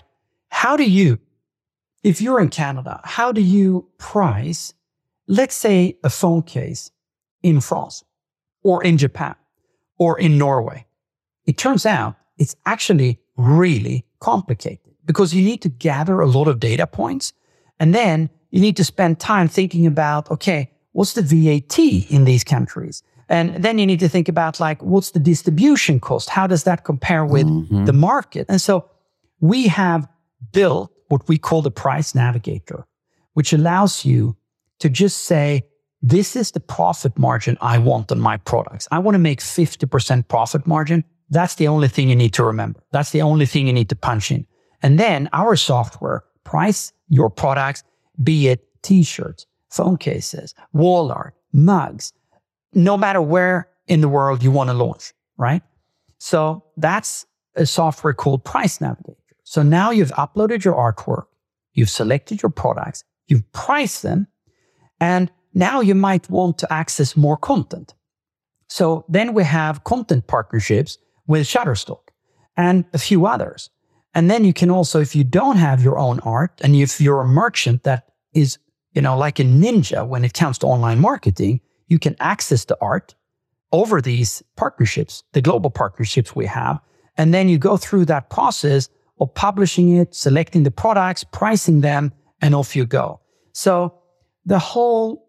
if you're in Canada, how do you price, let's say, a phone case in France or in Japan or in Norway? It turns out it's actually really complicated because you need to gather a lot of data points, and then you need to spend time thinking about, okay, what's the VAT in these countries? And then you need to think about, like, what's the distribution cost? How does that compare with the market? And so we have built what we call the Price Navigator, which allows you to just say, this is the profit margin I want on my products. I want to make 50% profit margin. That's the only thing you need to remember. That's the only thing you need to punch in. And then our software price your products, be it t-shirts, phone cases, wall art, mugs, no matter where in the world you want to launch, right? So that's a software called Price Navigator. So now you've uploaded your artwork, you've selected your products, you've priced them, and now you might want to access more content. So then we have content partnerships with Shutterstock and a few others. And then you can also, if you don't have your own art, and if you're a merchant that is, like a ninja when it comes to online marketing, you can access the art over these partnerships, the global partnerships we have. And then you go through that process of publishing it, selecting the products, pricing them, and off you go. So the whole,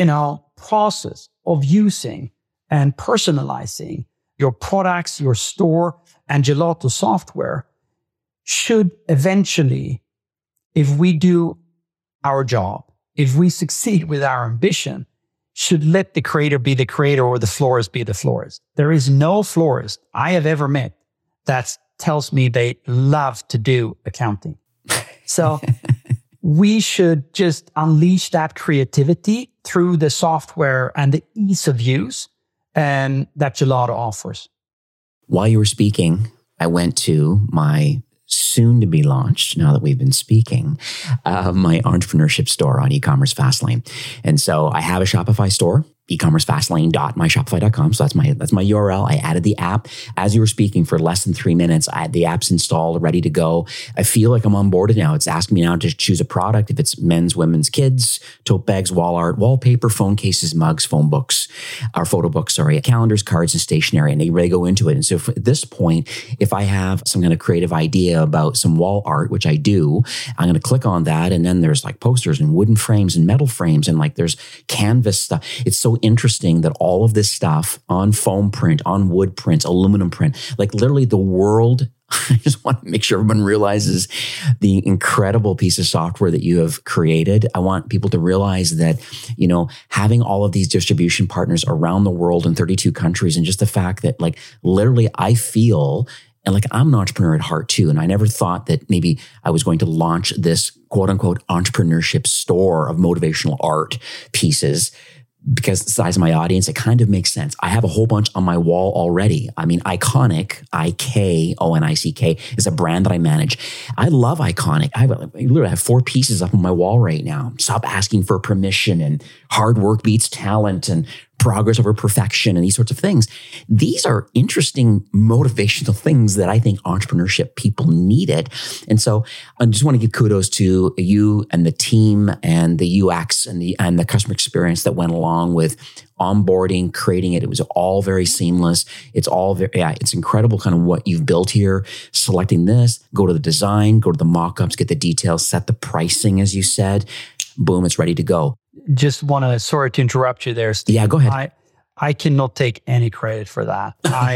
process of using and personalizing your products, your store, and Gelato software should eventually, if we do our job, if we succeed with our ambition, should let the creator be the creator or the florist be the florist. There is no florist I have ever met that tells me they love to do accounting. So we should just unleash that creativity through the software and the ease of use and that Gelato offers. While you were speaking, I went to my soon-to-be launched, now that we've been speaking, my entrepreneurship store on e-commerce Fastlane. And so I have a Shopify store. ecommercefastlane.myshopify.com. So that's my URL. I added the app. As you were speaking, for less than 3 minutes, the app's installed, ready to go. I feel like I'm onboarded now. It's asking me now to choose a product. If it's men's, women's, kids, tote bags, wall art, wallpaper, phone cases, mugs, phone books, or photo books, calendars, cards, and stationery. And they ready to go into it. And so at this point, if I have some kind of creative idea about some wall art, which I do, I'm going to click on that. And then there's like posters and wooden frames and metal frames. And like there's canvas stuff. It's so interesting that all of this stuff on foam print, on wood print, aluminum print, like literally the world, I just want to make sure everyone realizes the incredible piece of software that you have created. I want people to realize that, having all of these distribution partners around the world in 32 countries, and just the fact that like literally I feel, and like I'm an entrepreneur at heart too. And I never thought that maybe I was going to launch this quote unquote entrepreneurship store of motivational art pieces. Because the size of my audience, it kind of makes sense. I have a whole bunch on my wall already. I mean, Iconic, IKONICK, is a brand that I manage. I love Iconic. I literally have 4 pieces up on my wall right now. Stop asking for permission, and hard work beats talent, and progress over perfection, and these sorts of things. These are interesting motivational things that I think entrepreneurship people needed. And so I just want to give kudos to you and the team and the UX and the customer experience that went along with onboarding, creating it. It was all very seamless. It's all it's incredible kind of what you've built here. Selecting this, go to the design, go to the mock-ups, get the details, set the pricing, as you said. Boom, it's ready to go. Just want to, sorry to interrupt you there, Steve. Yeah, go ahead. I cannot take any credit for that.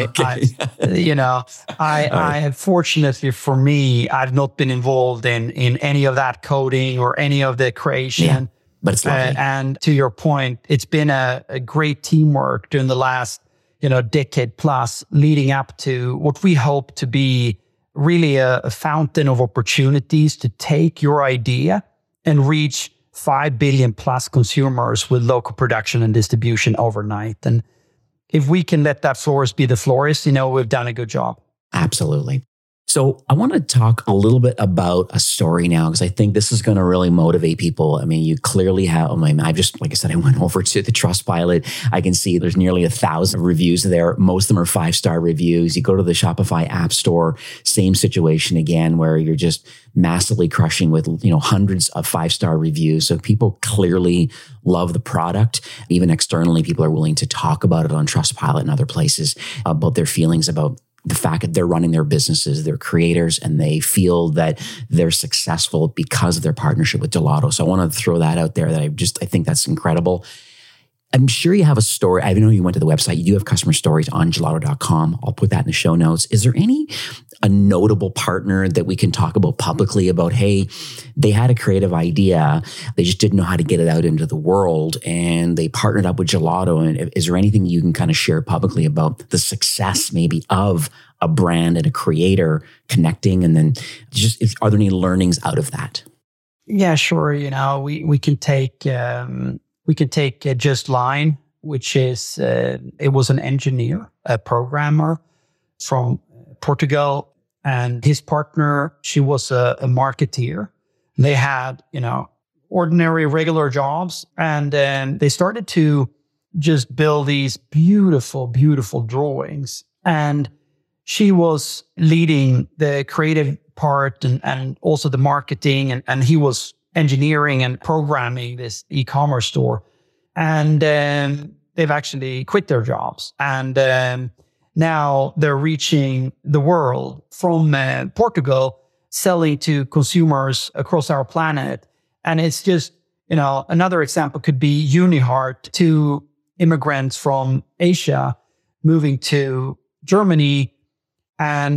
I fortunately for me, I've not been involved in any of that coding or any of the creation. Yeah, but it's lovely. And to your point, it's been a great teamwork during the last, decade plus, leading up to what we hope to be really a fountain of opportunities to take your idea and reach 5 billion plus consumers with local production and distribution overnight. And if we can let that florist be the florist, we've done a good job. Absolutely. So I want to talk a little bit about a story now, because I think this is going to really motivate people. I mean, you clearly have, I've just, like I said, I went over to the Trustpilot. I can see there's nearly 1,000 reviews there. Most of them are 5-star reviews. You go to the Shopify App Store, same situation again, where you're just massively crushing with, hundreds of 5-star reviews. So people clearly love the product. Even externally, people are willing to talk about it on Trustpilot and other places about their feelings about the fact that they're running their businesses, they're creators, and they feel that they're successful because of their partnership with Gelato. So I want to throw that out there that I think that's incredible. I'm sure you have a story. I know you went to the website. You do have customer stories on gelato.com. I'll put that in the show notes. Is there a notable partner that we can talk about publicly about, hey, they had a creative idea, they just didn't know how to get it out into the world, and they partnered up with Gelato? And is there anything you can kind of share publicly about the success maybe of a brand and a creator connecting? And then are there any learnings out of that? Yeah, sure. We can take... We can take Just Line, which is, it was an engineer, a programmer from Portugal, and his partner, she was a marketeer. They had, ordinary, regular jobs, and then they started to just build these beautiful, beautiful drawings. And she was leading the creative part and also the marketing, and he was engineering and programming this e-commerce store. And they've actually quit their jobs. And now they're reaching the world from Portugal, selling to consumers across our planet. And it's just, another example could be Uniheart, 2 immigrants from Asia moving to Germany. And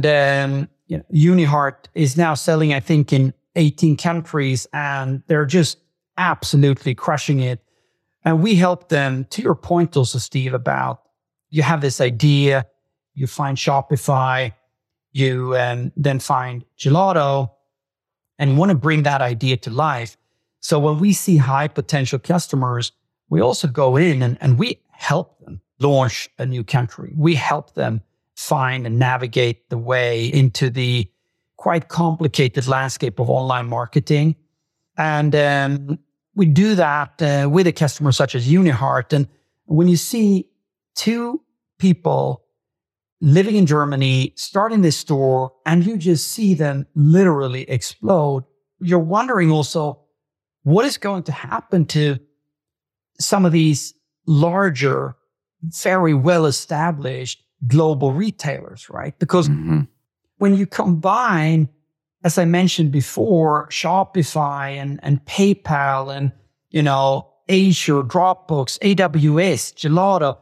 Uniheart is now selling, I think, in 18 countries, and they're just absolutely crushing it. And we help them, to your point also, Steve, about you have this idea, you find Shopify, you then find Gelato, and you want to bring that idea to life. So when we see high potential customers, we also go in and we help them launch a new country. We help them find and navigate the way into the quite complicated landscape of online marketing. And we do that with a customer such as Uniheart. And When you see two people living in Germany, starting this store, and you just see them literally explode, you're wondering also, what is going to happen to some of these larger, very well-established global retailers, right? Because when you combine, as I mentioned before, Shopify and PayPal and, Azure, Dropbox, AWS, Gelato,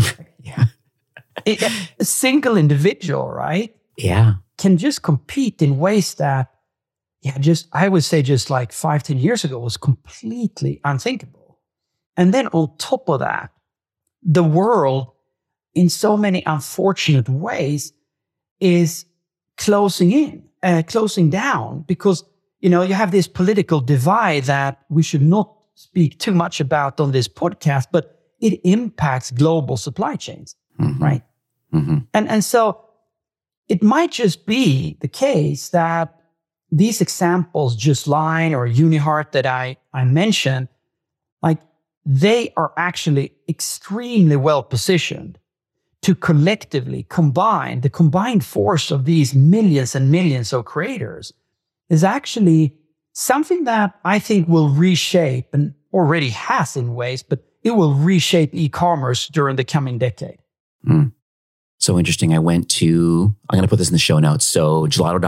a single individual, right? Yeah. Can just compete in ways that, I would say just like 5-10 years ago was completely unthinkable. And then on top of that, the world in so many unfortunate ways is closing down because, you have this political divide that we should not speak too much about on this podcast, but it impacts global supply chains, right? And so it might just be the case that these examples, Justline or Uniheart that I mentioned, like they are actually extremely well positioned to collectively combine. The combined force of these millions and millions of creators is actually something that I think will reshape, and already has in ways, but it will reshape e-commerce during the coming decade. So interesting. I'm going to put this in the show notes. So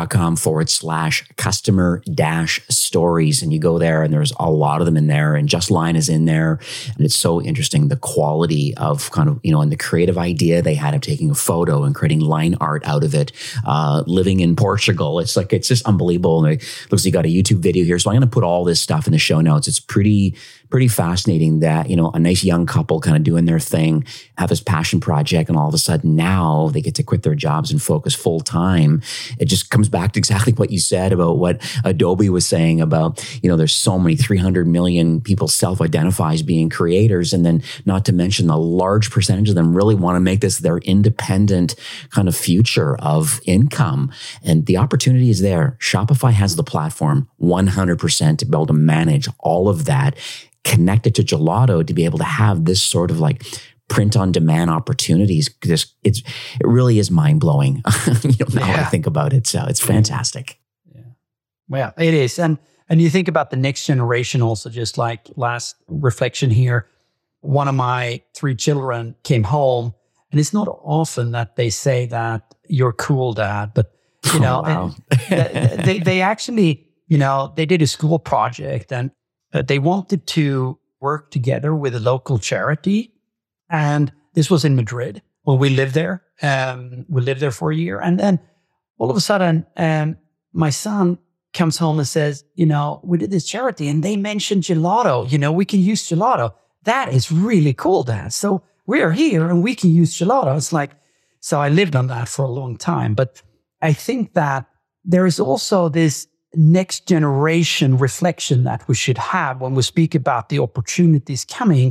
gelato.com/customer-stories. And you go there and there's a lot of them in there, and Justline is in there. And it's so interesting, the quality of kind of, and the creative idea they had of taking a photo and creating line art out of it, living in Portugal. It's just unbelievable. And it looks like you got a YouTube video here. So I'm going to put all this stuff in the show notes. It's pretty fascinating that, a nice young couple kind of doing their thing, have this passion project, and all of a sudden now they get to quit their jobs and focus full time. It just comes back to exactly what you said about what Adobe was saying about, there's so many 300 million people self-identify as being creators. And then not to mention the large percentage of them really want to make this their independent kind of future of income. And the opportunity is there. Shopify has the platform 100% to be able to manage all of that, connected to Gelato to be able to have this sort of like print on demand opportunities. It really is mind blowing. Now I think about it. So it's fantastic. Yeah. Well, it is. And you think about the next generation also, just like last reflection here. One of my 3 children came home, and it's not often that they say that you're cool, Dad, but they actually, they did a school project, and they wanted to work together with a local charity. And this was in Madrid. Well, we lived there. We lived there for a year. And then all of a sudden, my son comes home and says, we did this charity and they mentioned Gelato. We can use Gelato. That is really cool, Dad. So we're here and we can use Gelato. It's like, so I lived on that for a long time. But I think that there is also this next generation reflection that we should have when we speak about the opportunities coming,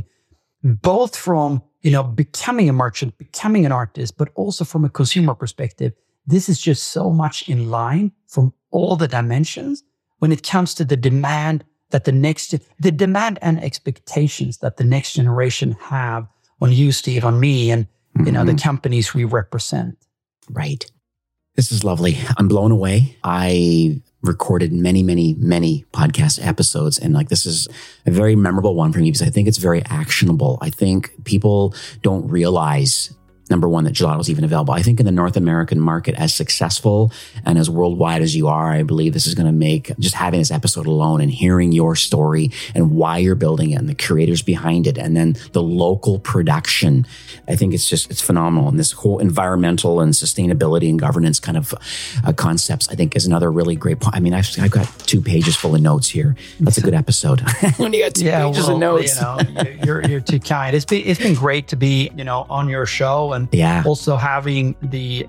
both from, becoming a merchant, becoming an artist, but also from a consumer perspective. This is just so much in line from all the dimensions when it comes to the demand that the demand and expectations that the next generation have on you, Steve, on me, and, the companies we represent. Right. This is lovely. I'm blown away. I recorded many, many, many podcast episodes. And this is a very memorable one for me because I think it's very actionable. I think people don't realize, number one, that Gelato is even available. I think in the North American market, as successful and as worldwide as you are, I believe this is going to make just having this episode alone and hearing your story and why you're building it and the creators behind it and then the local production. I think it's phenomenal. And this whole environmental and sustainability and governance kind of concepts, I think is another really great point. I mean, I've got 2 pages full of notes here. That's a good episode. When you got 2 pages of notes. You're too kind. It's been great to be, on your show. And also having the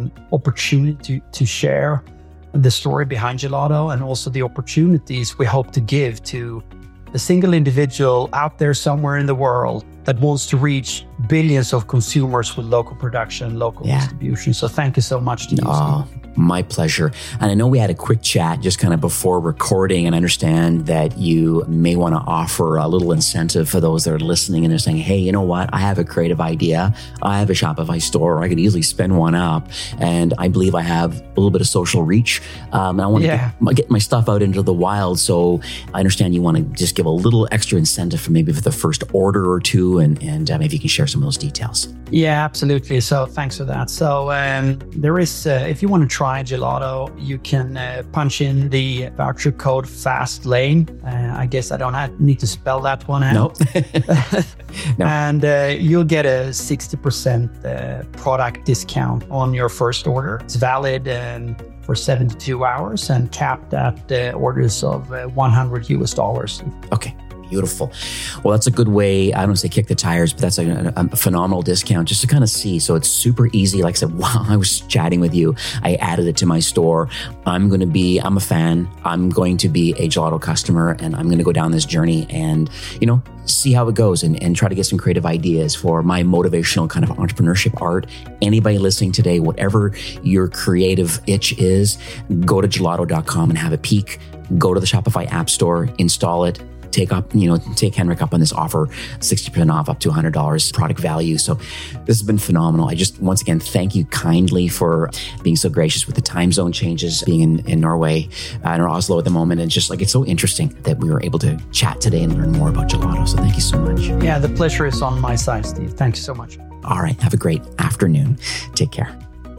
opportunity to share the story behind Gelato and also the opportunities we hope to give to a single individual out there somewhere in the world that wants to reach billions of consumers with local production, local distribution. So thank you so much to you, Steve. My pleasure. And I know we had a quick chat just kind of before recording, and I understand that you may want to offer a little incentive for those that are listening and they're saying, hey, you know what? I have a creative idea. I have a Shopify store, or I could easily spin one up. And I believe I have a little bit of social reach. And I want to get my stuff out into the wild. So I understand you want to just give a little extra incentive for maybe for the first order or two. And maybe you can share some of those details. Yeah, absolutely. So thanks for that. So there is, if you want to try Gelato, you can punch in the voucher code FASTLANE. I guess I don't need to spell that one out. No. And you'll get a 60% product discount on your first order. It's valid for 72 hours and capped at orders of $100. Okay. Beautiful. Well, that's a good way. I don't say kick the tires, but that's a phenomenal discount just to kind of see. So it's super easy. Like I said, while I was chatting with you, I added it to my store. I'm a fan. I'm going to be a Gelato customer, and I'm going to go down this journey and, see how it goes and try to get some creative ideas for my motivational kind of entrepreneurship art. Anybody listening today, whatever your creative itch is, go to gelato.com and have a peek. Go to the Shopify App Store, install it. Take Henrik up on this offer, 60% off up to $100 product value. So this has been phenomenal. I just, once again, thank you kindly for being so gracious with the time zone changes, being in Norway and Oslo at the moment. And just it's so interesting that we were able to chat today and learn more about Gelato. So thank you so much. Yeah, the pleasure is on my side, Steve. Thanks so much. All right. Have a great afternoon. Take care.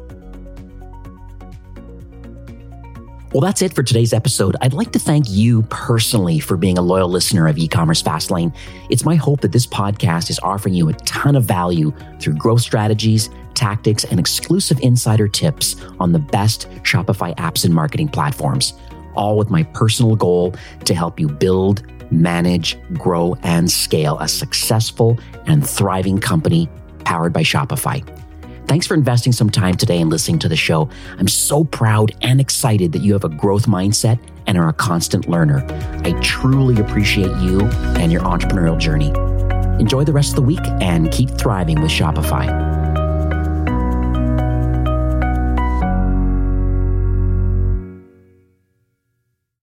Well, that's it for today's episode. I'd like to thank you personally for being a loyal listener of E-commerce Fastlane. It's my hope that this podcast is offering you a ton of value through growth strategies, tactics, and exclusive insider tips on the best Shopify apps and marketing platforms, all with my personal goal to help you build, manage, grow, and scale a successful and thriving company powered by Shopify. Thanks for investing some time today and listening to the show. I'm so proud and excited that you have a growth mindset and are a constant learner. I truly appreciate you and your entrepreneurial journey. Enjoy the rest of the week and keep thriving with Shopify.